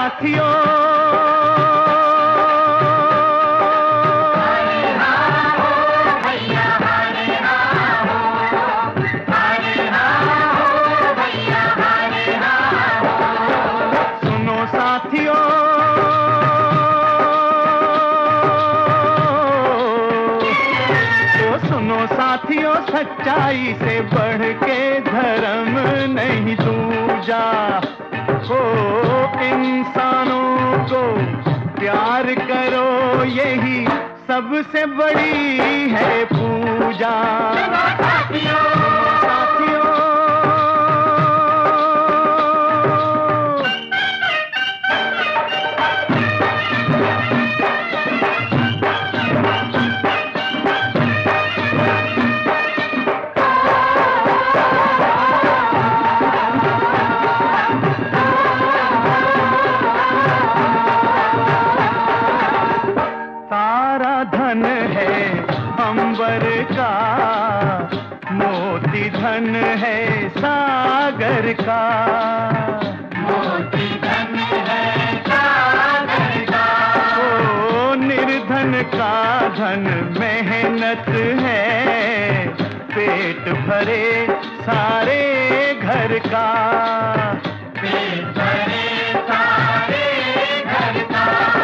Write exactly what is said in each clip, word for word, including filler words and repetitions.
साथियों, सुनो साथियों, तो सुनो साथियों, सच्चाई से बढ़ के धर्म नहीं दूजा। ओ इंसानों को प्यार करो, यही सबसे बड़ी है पूजा। साथियों, साथियों, सारा धन है अंबर का, मोती धन है सागर का। मोती धन है सागर का। ओ निर्धन का धन मेहनत है, पेट भरे सारे घर का। पेट भरे सारे घर का।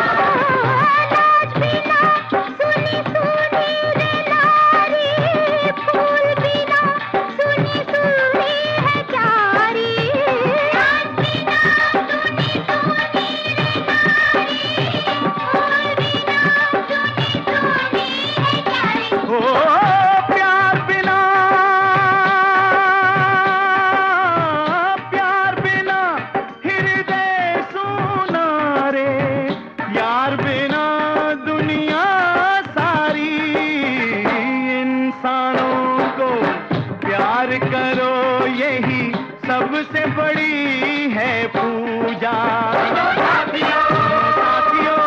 करो, यही सबसे बड़ी है पूजा। साथियों, साथियों,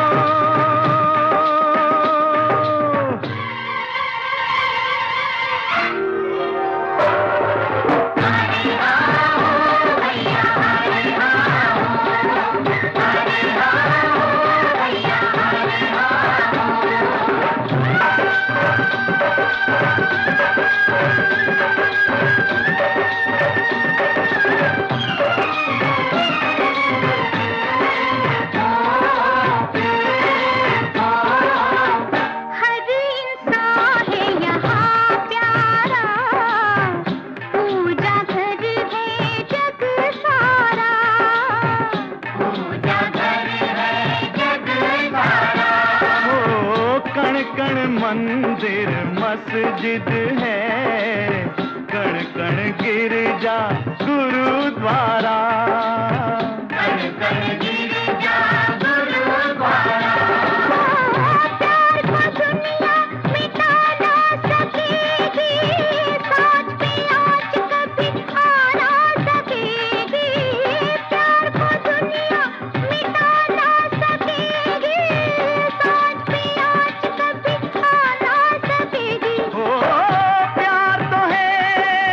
कण मंदिर मस्जिद है, कण कण गिरजा गुरुद्वारा। कण कण गिरजा गुरुद्वारा। प्यार को दुनिया मिटा ना सकेगी, सांच पे आँच कभी आ ना सकेगी। प्यार को दुनिया मिटा ना सकेगी, सांच पे आँच कभी आ ना सकेगी। ओ प्यार तो है,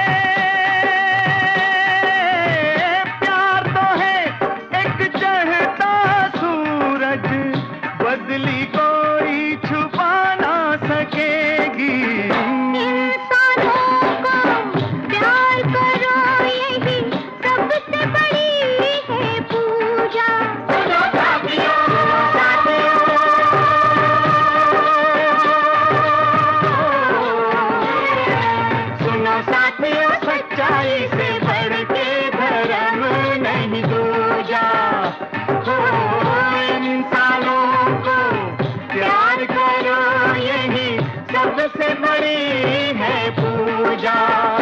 प्यार तो है एक चढ़ता सूरज, बदली कोई छुपा ना सकेगी। इंसानों को प्यार करो, यही सबसे बड़ी है पूजा। सुनो साथियों, सुनो साथियों, सच्चाई से बढ़ के धर्म नहीं दूजा। ओ इंसानों को प्यार करो, यही सबसे बड़ी है पूजा।